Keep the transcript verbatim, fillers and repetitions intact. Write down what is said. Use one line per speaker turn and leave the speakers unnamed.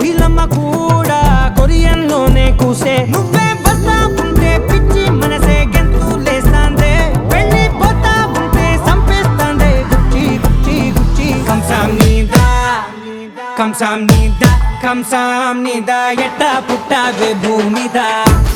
కోయిలమ్మ కూడా కొరియన్ లోనే కూసే నువ్వే వస్తా ఉంటే పిచ్చి మనసే గెంతు లేస్తాందే వెళ్ళిపోతా ఉంటే సంపేస్తాందే గుచ్చి గుచ్చి గుచ్చి కంసాం నీదా కంసాం నీదా కంసాం నీదా ఎట్టా పుట్టావే భూమిదా